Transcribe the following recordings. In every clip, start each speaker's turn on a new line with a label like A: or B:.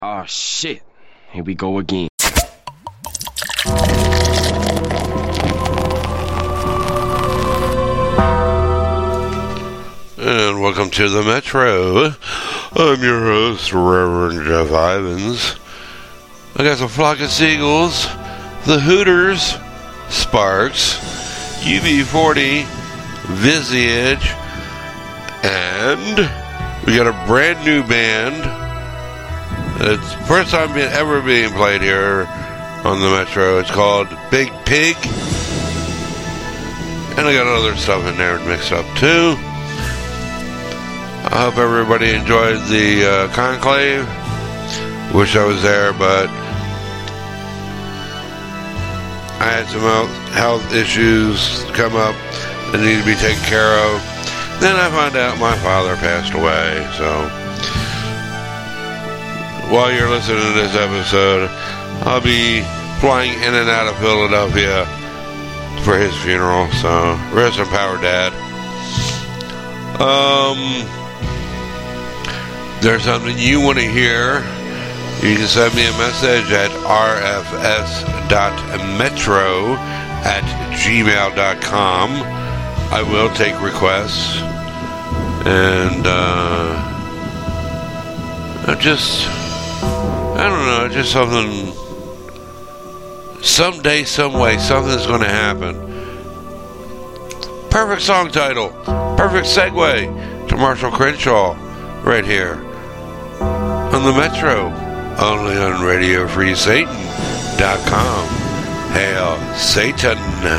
A: Oh shit. Here we go again.
B: And welcome to the Metro. I'm your host, Reverend Jeff Ivins. I got some Flock of Seagulls, the Hooters, Sparks, UB40, Visage, and we got a brand new band. It's the first time ever being played here on the Metro. It's called Big Pig. And I got other stuff in there mixed up too. I hope everybody enjoyed the conclave. Wish I was there, but I had some health issues come up that need to be taken care of. Then I found out my father passed away, so while you're listening to this episode, I'll be flying in and out of Philadelphia for his funeral, so rest in power, Dad. There's something you want to hear, you can send me a message at rfs.metro@gmail.com. I will take requests, and I don't know, just something, someday, some way, something's going to happen. Perfect song title, perfect segue to Marshall Crenshaw, right here on the Metro, only on RadioFreeSatan.com. Hail Satan.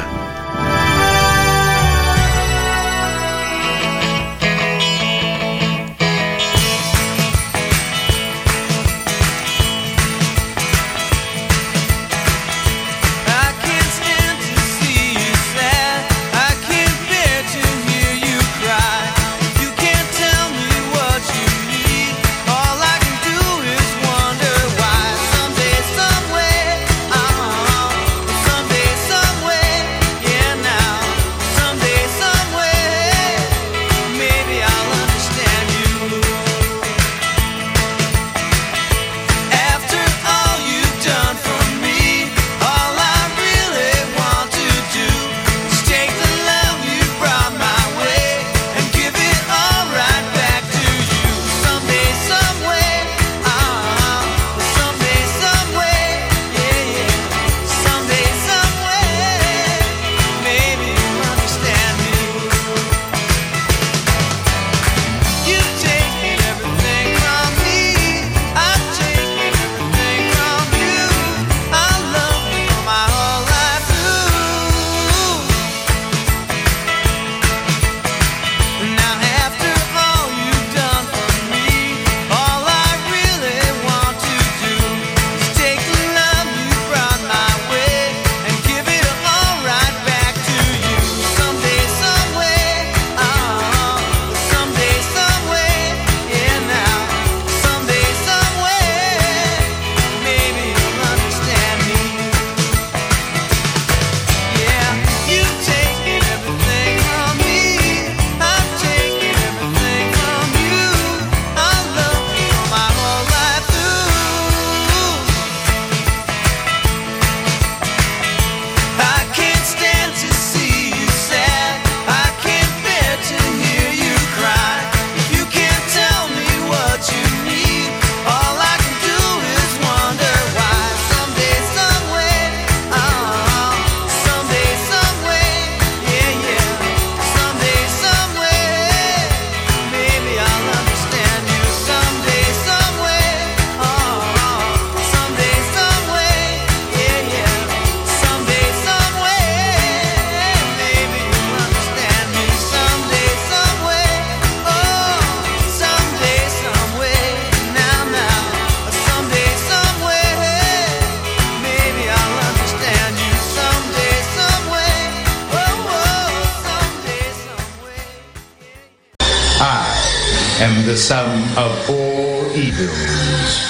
C: am the sum of all evils.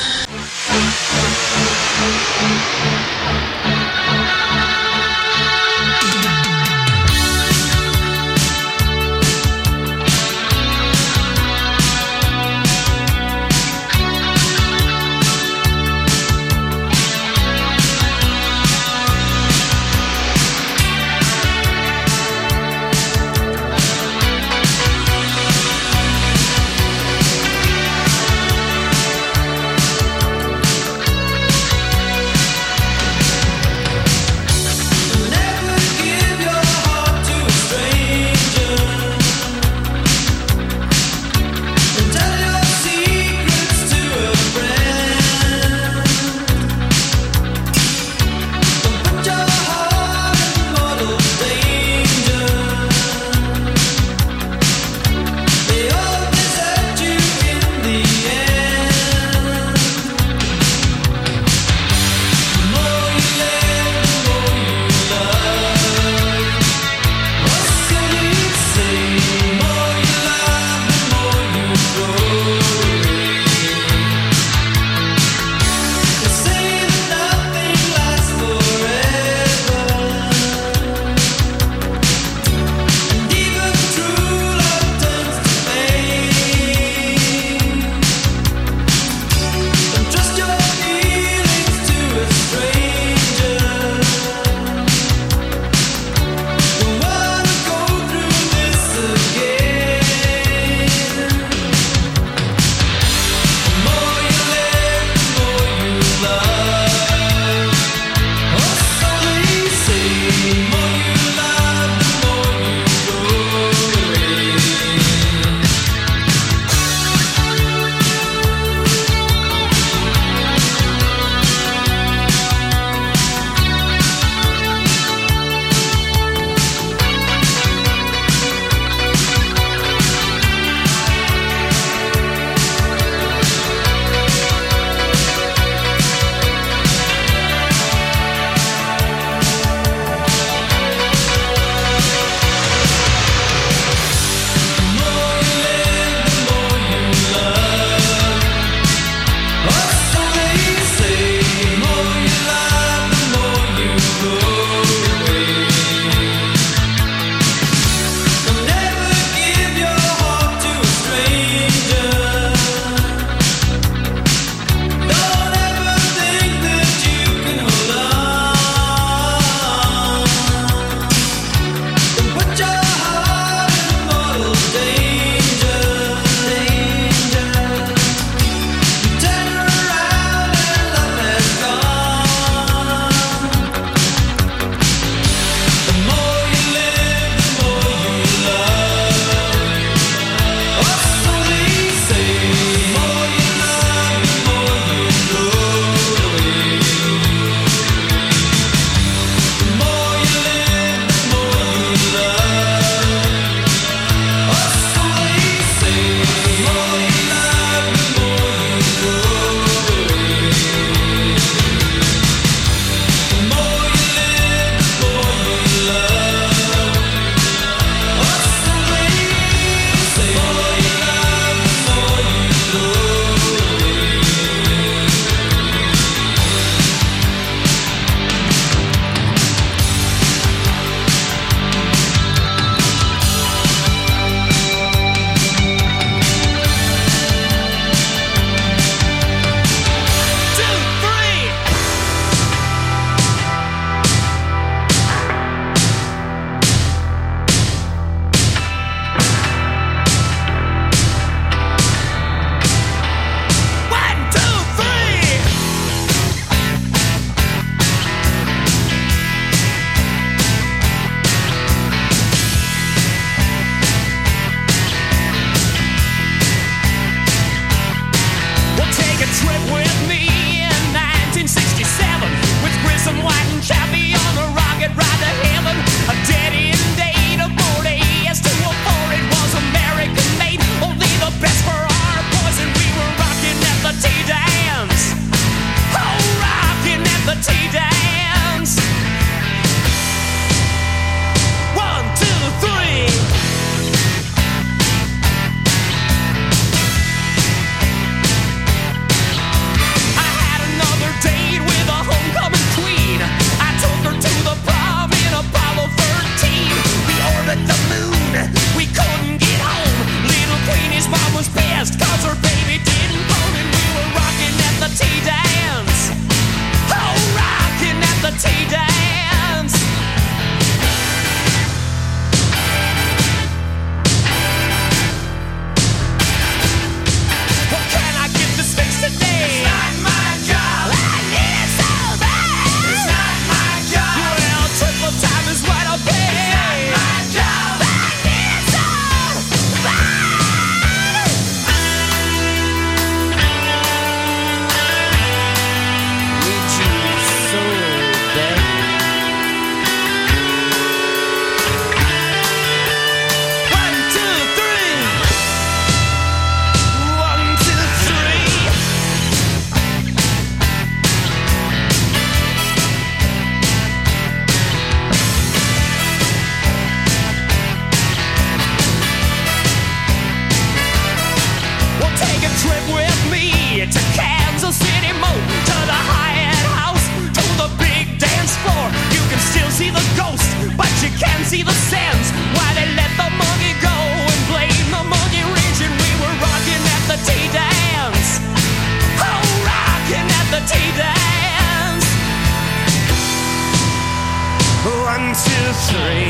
D: misery.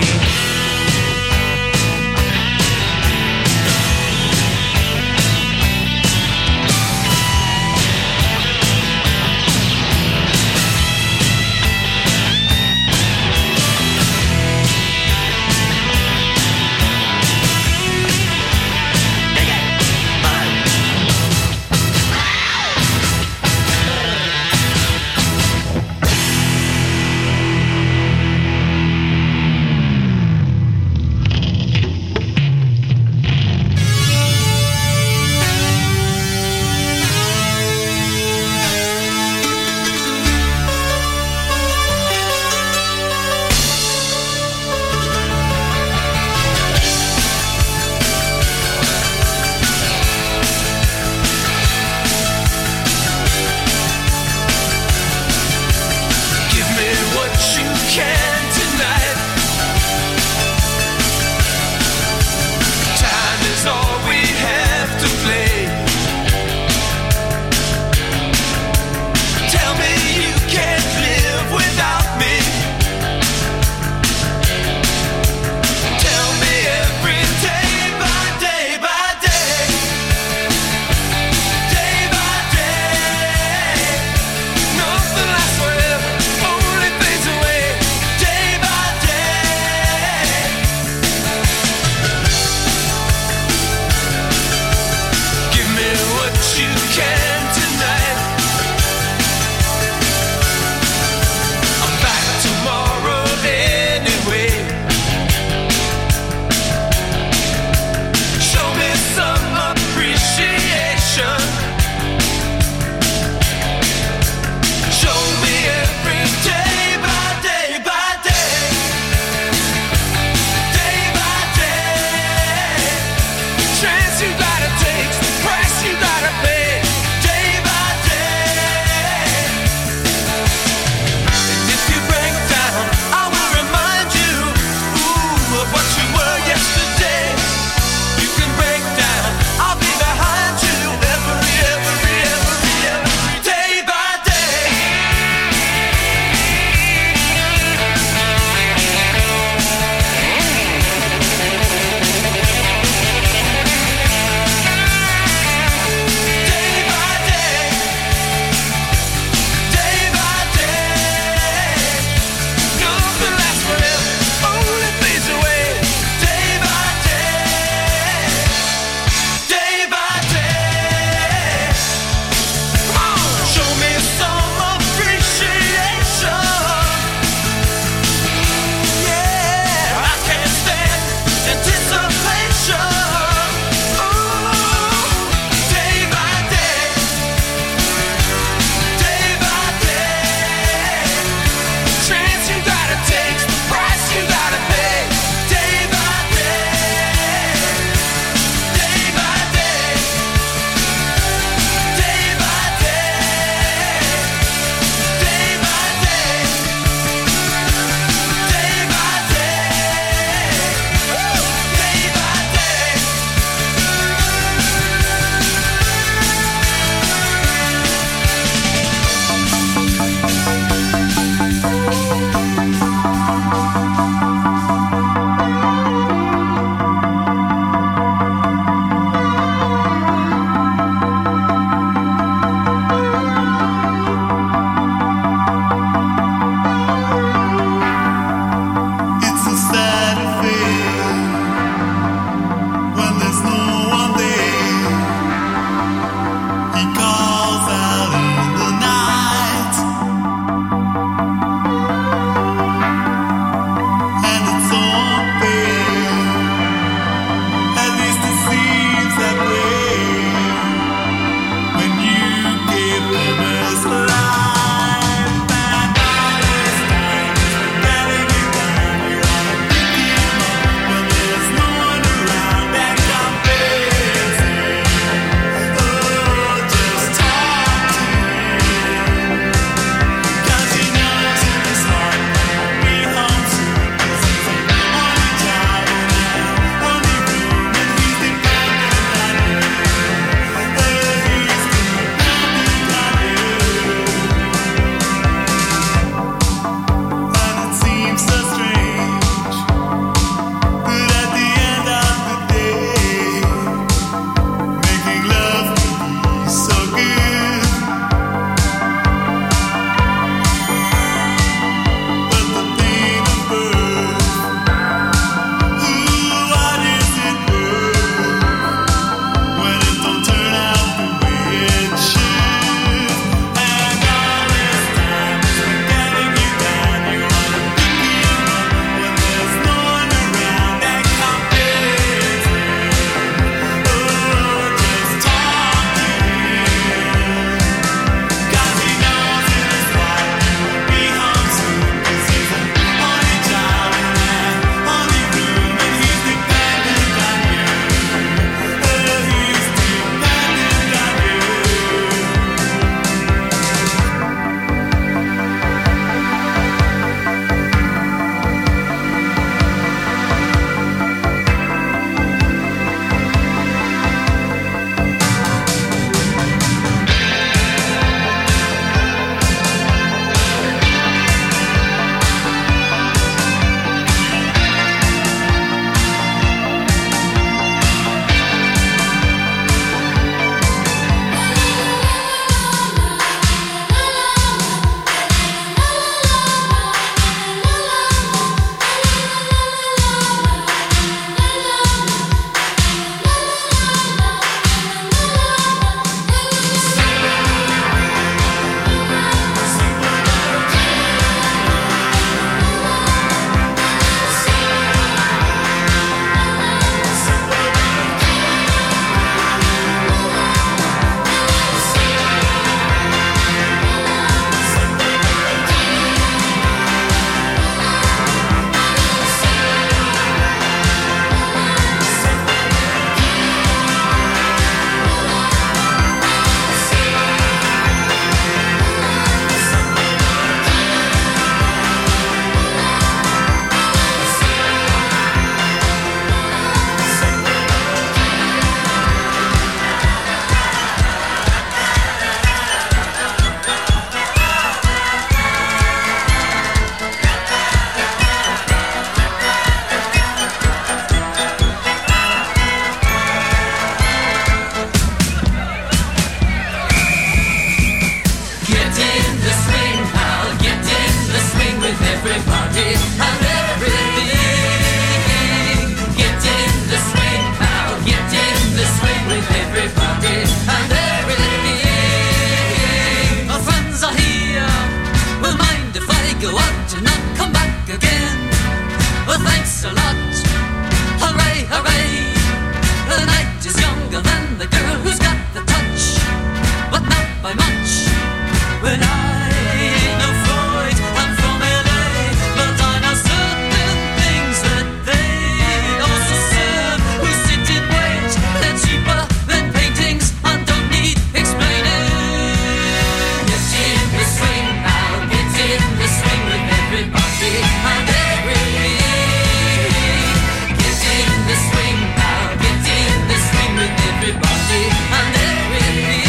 D: everybody and everything. Get in the swing now, get in the swing with everybody and everything. Our friends are here, will mind if I go out and not come back again? Well, thanks a lot, hooray, hooray. The night is younger than the girl who's got the touch, but not by much. When I ain't no Freud, I'm from LA, but I know certain things that they also serve. Who sit in wait, they're cheaper than paintings and don't need explaining. Get in the swing now, get in the swing with everybody and everything. Get in the swing now, get in the swing with everybody and everything.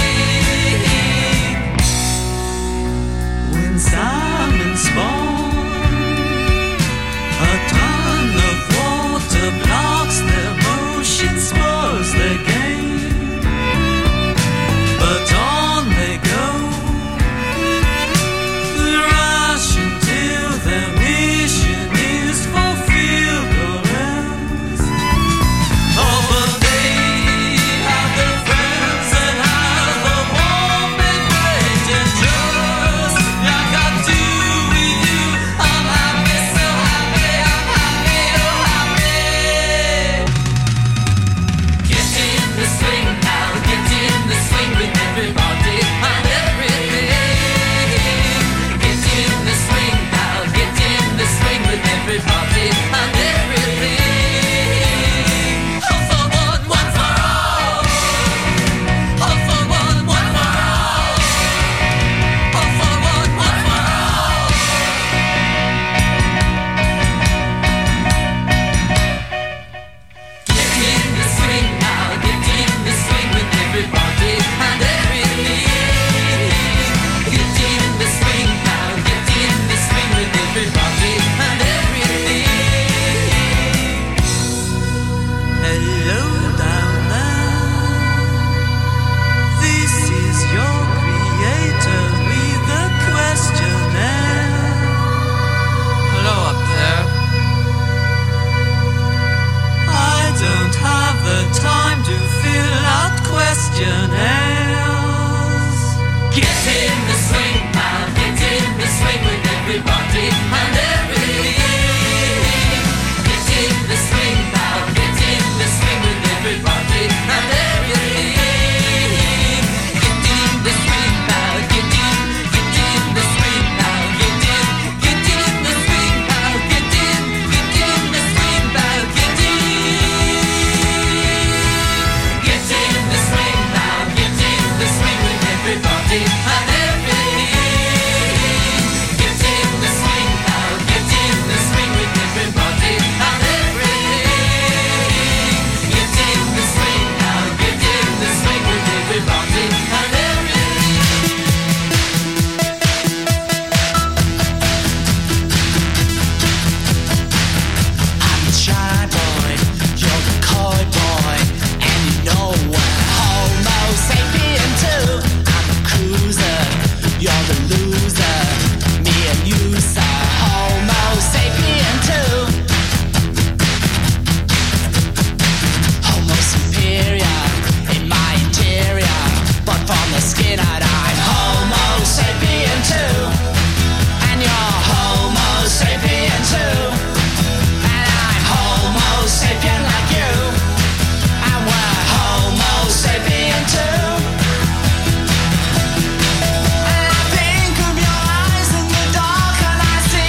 D: When salmon spawn, a ton of water blocks their motion, spoils their game. But on they go, rush until their mission is fulfilled or else. Oh, but they have their friends and have a warm embrace, and just like I do with you, I'm happy, so happy, I'm happy, oh happy. Get in the swing now, get in the swing with everybody and everything. Get in the swing now, get in the swing with everybody and everything. All for one for all. All for one for all. All for one for all. Get in the swing now, get in the swing with everybody and everything. Get in the swing now, get in the swing with everybody and everything. Hello down there. This is your creator with the questionnaire. Hello up there. I don't have the time to fill out questionnaires. Get in the swing now, get in the swing with everybody and everything. Get in the swing now, get in the swing with everybody and everything. Get in the swing now, get in the swing now, get in the swing now, get in the swing now, get in. Get in the swing now, get in the swing with everybody and everything. Get in the swing now, get in the swing with everybody and everything. Get in the swing now, get in the swing with everybody and everything.
E: I'm the shy boy, you're the coy boy, and you know we're Homo sapien too. I'm the cruiser, you're the loser, me and you, sir, Homo sapien too. Homo superior in my interior, but from the skin out I'm Homo sapien too, and you're Homo sapien too. And I'm Homo sapien like you, and we're Homo sapien too. And I think of your eyes in the dark, and I see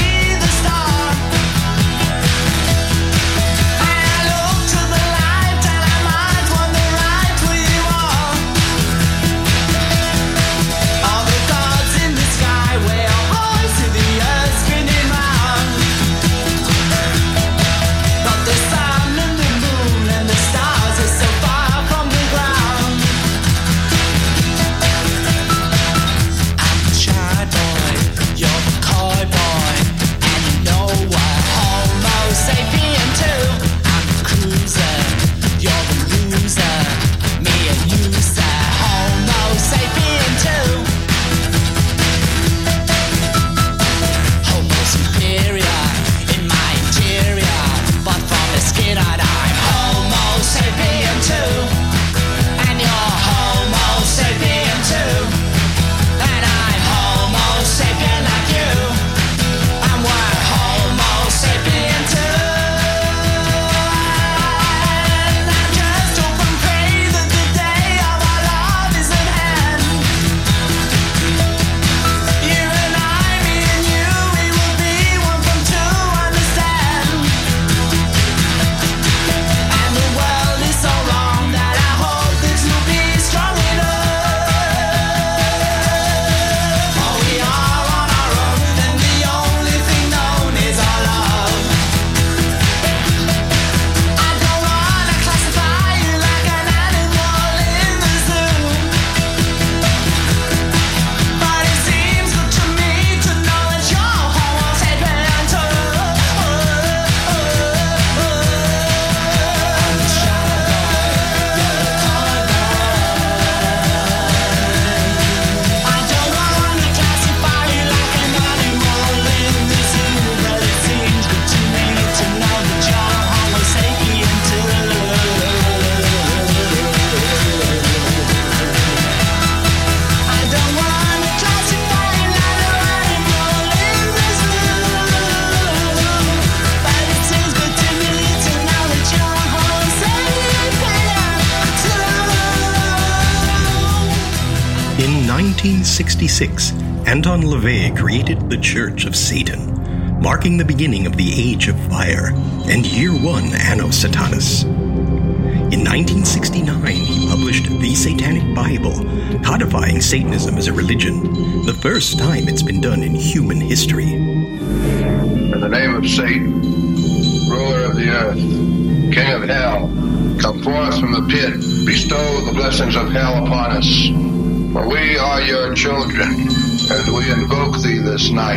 F: 1866, Anton LaVey created the Church of Satan, marking the beginning of the Age of Fire and Year 1 Anno Satanas. In 1969, he published The Satanic Bible, codifying Satanism as a religion, the first time it's been done in human history.
G: In the name of Satan, ruler of the earth, king of hell, come forth from the pit, bestow the blessings of hell upon us. For we are your children, and we invoke thee this night.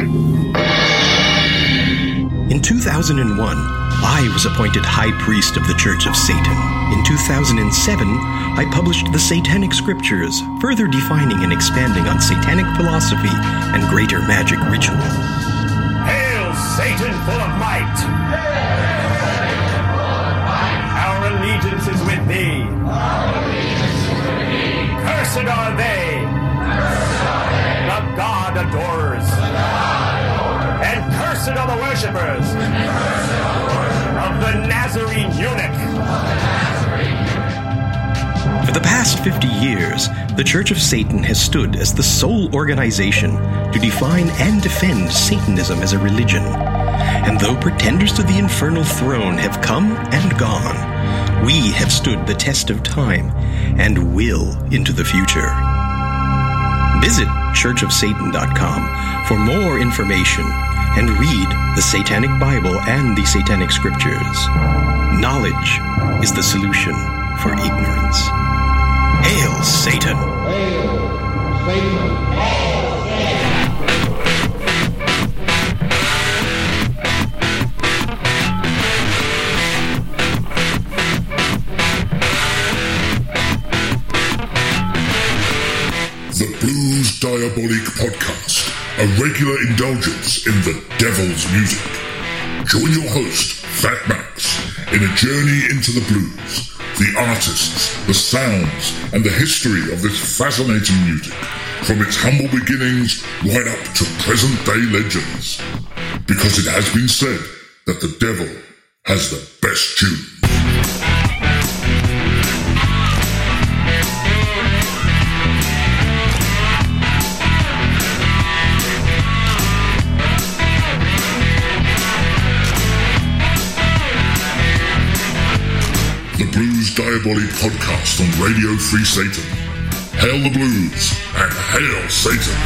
F: In 2001, I was appointed High Priest of the Church of Satan. In 2007, I published the Satanic Scriptures, further defining and expanding on satanic philosophy and greater magic ritual.
H: Hail, Satan full of might! Our allegiance is with thee. Cursed are they. The God adorers. And cursed are the worshippers of the Nazarene eunuch.
F: For the past 50 years, the Church of Satan has stood as the sole organization to define and defend Satanism as a religion. And though pretenders to the infernal throne have come and gone, we have stood the test of time and will into the future. Visit churchofsatan.com for more information and read the Satanic Bible and the Satanic Scriptures. Knowledge is the solution for ignorance. Hail, Satan!
I: Hail, Satan!
J: The Blues Diabolic Podcast, a regular indulgence in the devil's music. Join your host, Fat Max, in a journey into the blues, the artists, the sounds, and the history of this fascinating music, from its humble beginnings right up to present-day legends. Because it has been said that the devil has the best tunes. The Blues Diabolic Podcast on Radio Free Satan. Hail the blues and hail Satan.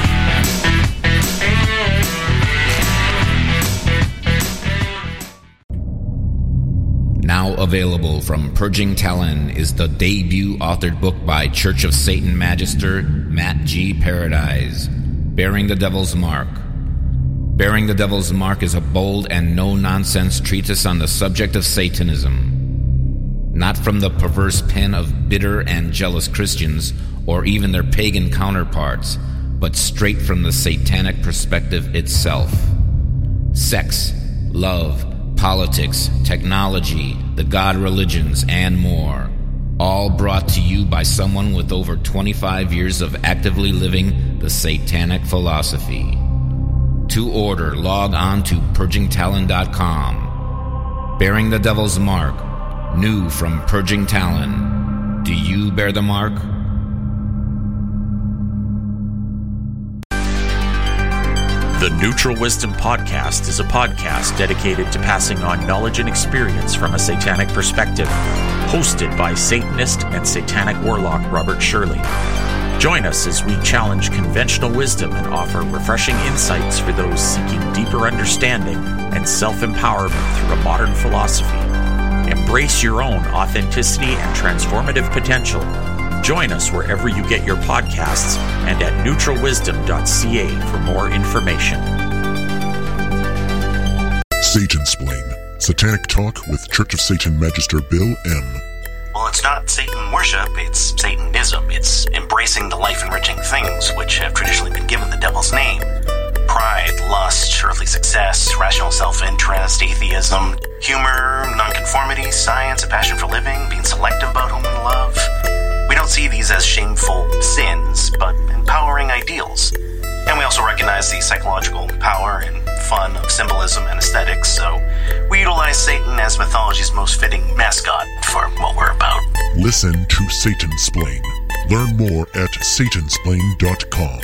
K: Now available from Purging Talon is the debut authored book by Church of Satan Magister Matt G. Paradise, Bearing the Devil's Mark. Bearing the Devil's Mark is a bold and no-nonsense treatise on the subject of Satanism. Not from the perverse pen of bitter and jealous Christians or even their pagan counterparts, but straight from the satanic perspective itself. Sex, love, politics, technology, the god religions, and more. All brought to you by someone with over 25 years of actively living the satanic philosophy. To order, log on to purgingtalon.com. Bearing the Devil's Mark. New from Purging Talon. Do you bear the mark?
L: The Neutral Wisdom Podcast is a podcast dedicated to passing on knowledge and experience from a satanic perspective, hosted by Satanist and satanic warlock Robert Shirley. Join us as we challenge conventional wisdom and offer refreshing insights for those seeking deeper understanding and self-empowerment through a modern philosophy. Embrace your own authenticity and transformative potential. Join us wherever you get your podcasts and at neutralwisdom.ca for more information.
J: Satansplain, satanic talk with Church of Satan Magister Bill M.
M: Well, it's not Satan worship, it's Satanism. It's embracing the life-enriching things which have traditionally been given the devil's name. Pride, lust, earthly success, rational self-interest, atheism, humor, nonconformity, science, a passion for living, being selective about whom we love. We don't see these as shameful sins, but empowering ideals. And we also recognize the psychological power and fun of symbolism and aesthetics, so we utilize Satan as mythology's most fitting mascot for what we're about.
J: Listen to Satansplain, Learn more at satansplained.com.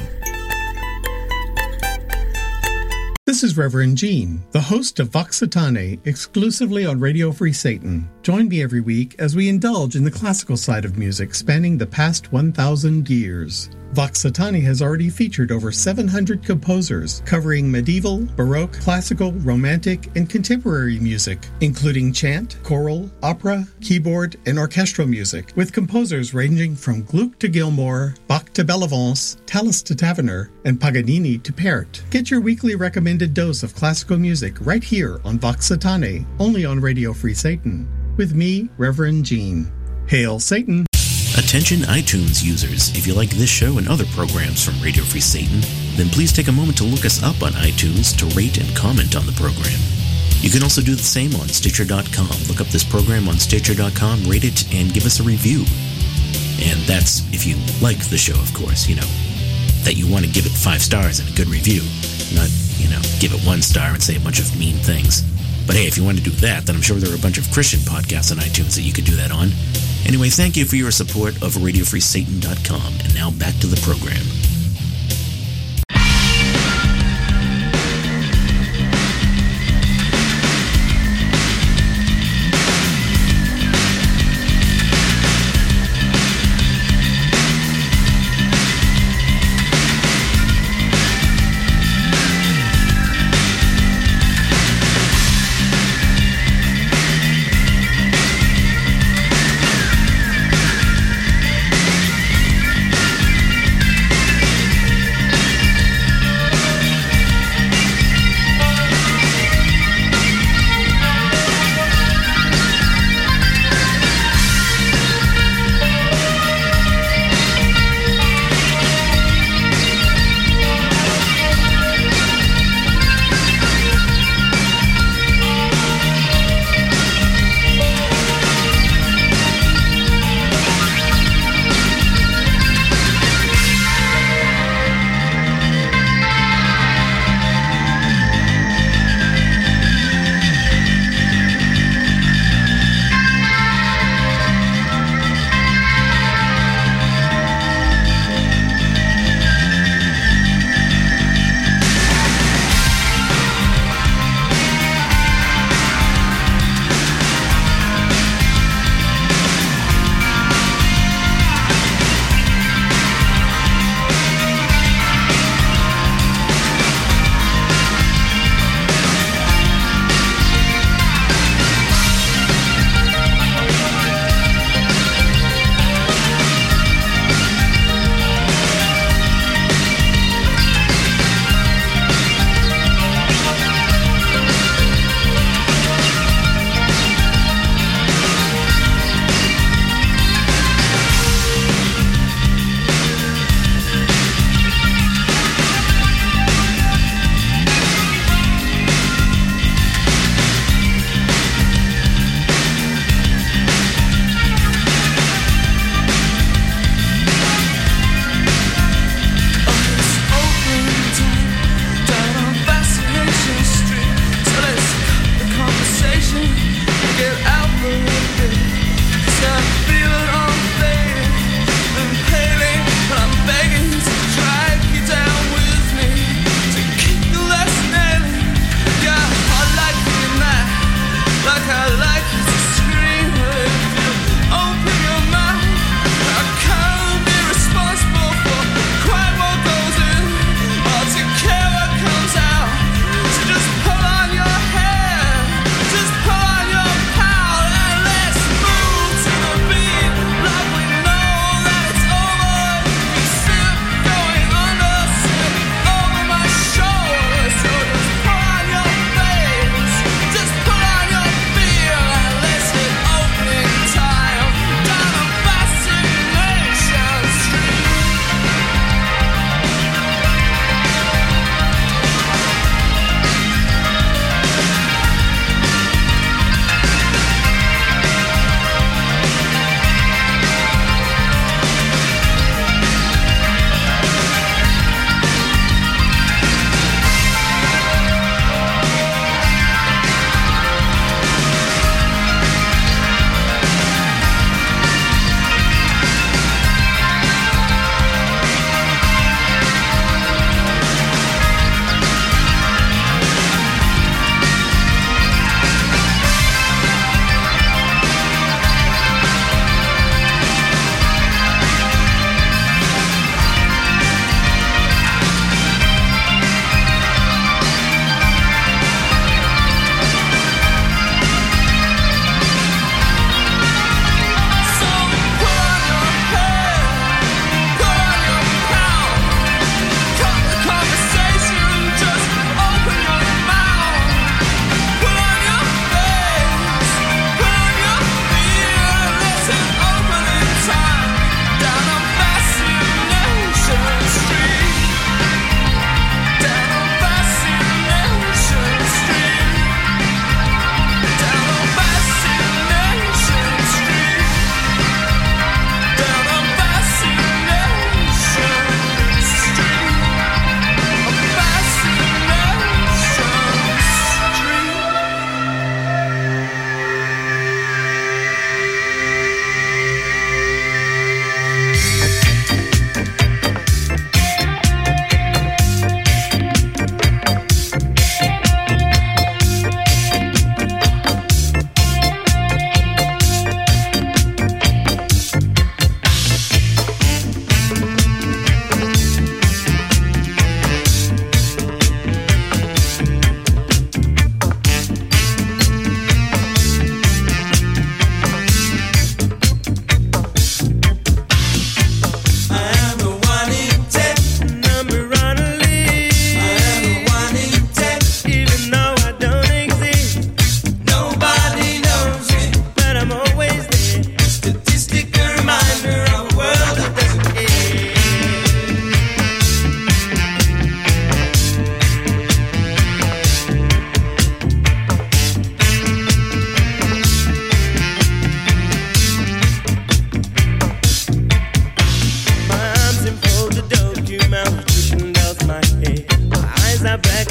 N: This is Reverend Gene, the host of Vox Satanae, exclusively on Radio Free Satan. Join me every week as we indulge in the classical side of music spanning the past 1,000 years. Vox Satanae has already featured over 700 composers covering medieval, baroque, classical, romantic, and contemporary music, including chant, choral, opera, keyboard, and orchestral music, with composers ranging from Gluck to Gilmour, Bach to Bellavance, Tallis to Taverner, and Paganini to Pärt. Get your weekly recommended dose of classical music right here on Vox Satanae, only on Radio Free Satan, with me, Reverend Gene. Hail Satan!
F: Attention iTunes users, if you like this show and other programs from Radio Free Satan, then please take a moment to look us up on iTunes to rate and comment on the program. You can also do the same on Stitcher.com. Look up this program on Stitcher.com, rate it, and give us a review. And that's if you like the show, of course, that you want to give it 5 stars and a good review, not, give it 1 star and say a bunch of mean things. But hey, if you want to do that, then I'm sure there are a bunch of Christian podcasts on iTunes that you could do that on. Anyway, thank you for your support of RadioFreeSatan.com. And now back to the program.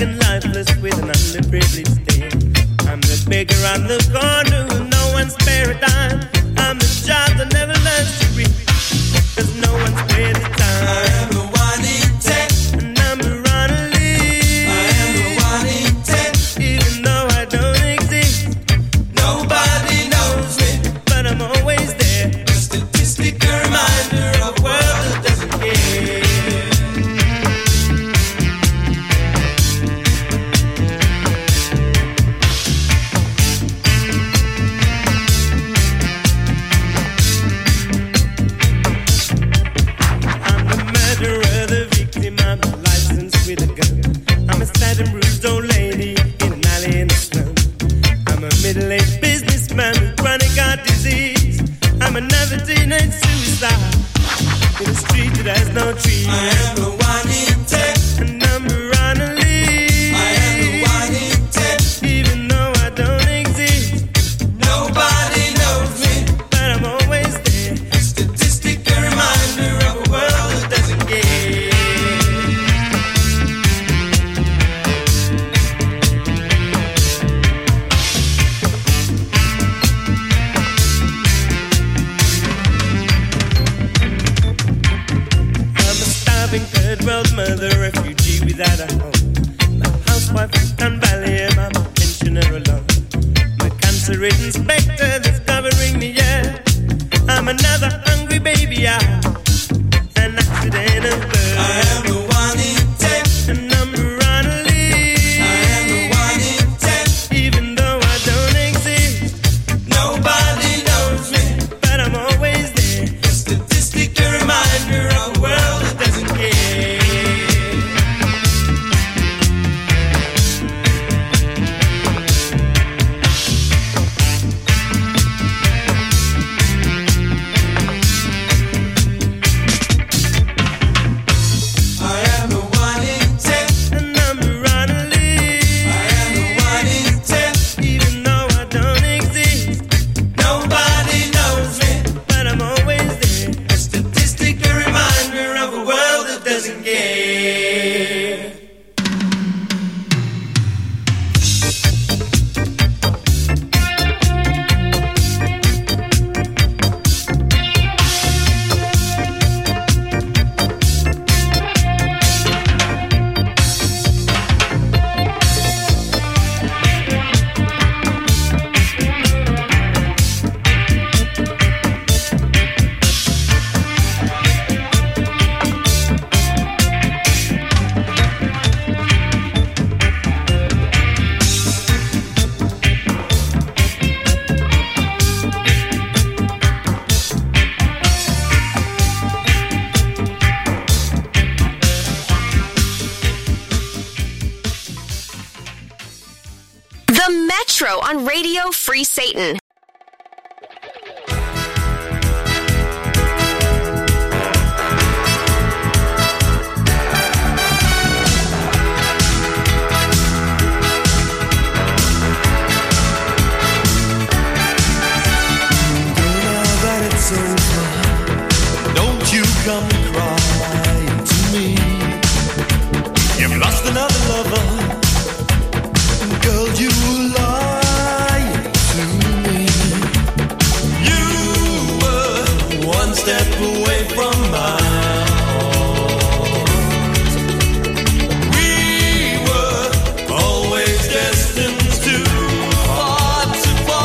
O: and lifeless with an underprivileged stare. I'm the beggar on the corner who no one spare a dime. I'm the child that never learns to read, 'cause no one spares the time. I am the one in 10, a number on a list. I am the one in 10, even though I don't exist. Nobody knows me, but I'm always there. A statistic, a reminder of a world that doesn't care. Sad and bruised old lady in an alley in the slum. I'm a middle-aged businessman with chronic heart disease. I'm another teenage suicide in a street that has no trees. I am the one in 10, a number on a list. I am the one in 10, even though I don't exist. Nobody knows me, but I'm always there. A statistic, a reminder of a world that doesn't care. Third world mother, refugee without a home. My housewife from Valley, and I'm a pensioner alone. My cancer-ridden specter that's covering me, yeah. I'm another hungry baby, an accident of birth. I am the one in 10, a number on a list. I am the one in 10, even though I don't exist. Nobody knows me, but I'm always there. A statistic, a reminder of a world that doesn't care.
P: On Radio Free Satan.
Q: Don't you come crying to me. You've lost another lover. Girl, you lie to me. You were one step away from my heart. We were always destined to part.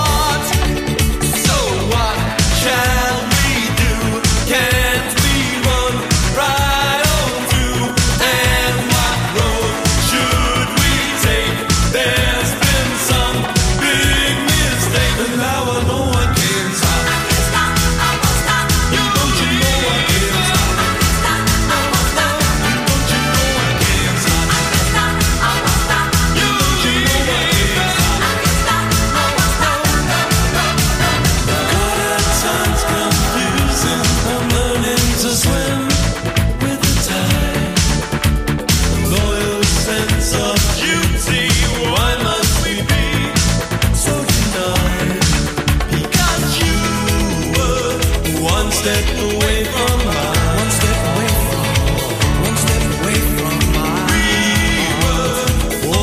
Q: So what shall we do? Can't we run right on through? And what road should we take? There's been some big mistake, and now I know I can't stop. You don't you know I can't stop. Don't you know I can't stop. You don't you know I can't stop. God, at times confusing. I'm learning to swim with the tide. Loyal sense of duty. Why must we be so denied? Because you were one step away from mine. One step away from mine. We were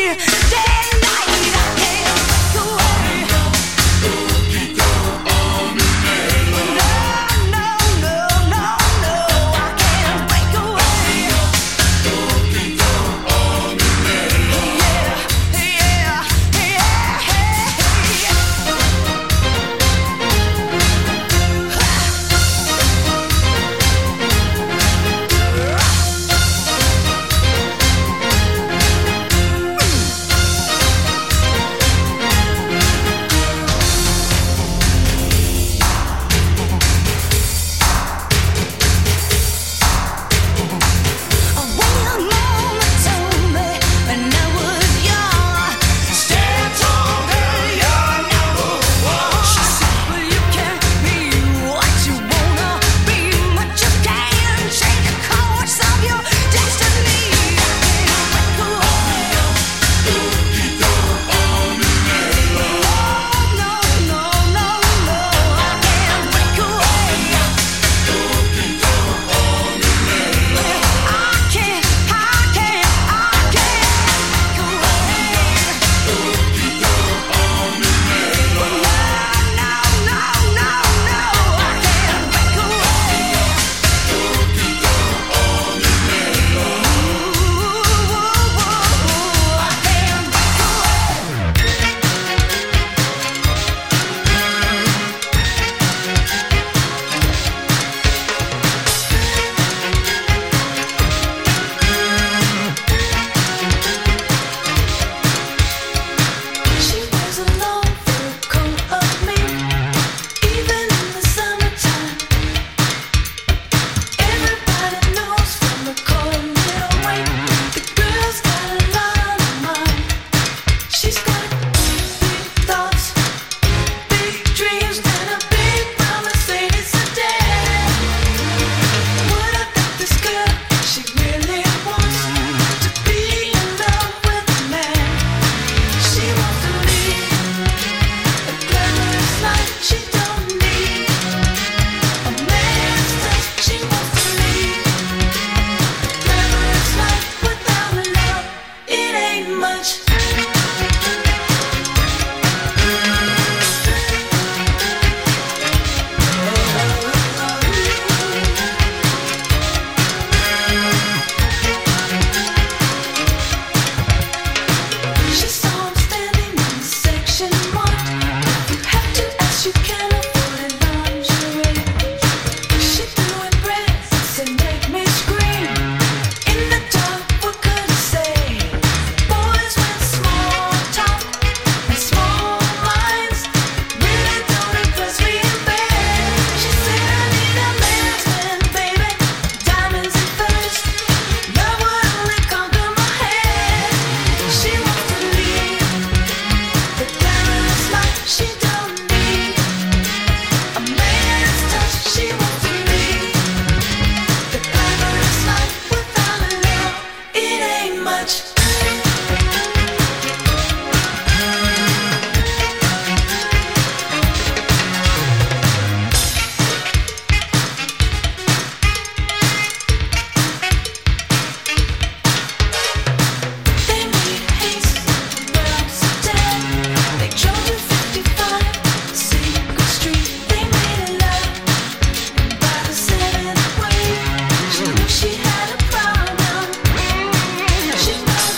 R: She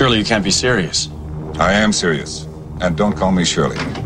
R: Surely you can't be serious.
S: I am serious. And don't call me Shirley.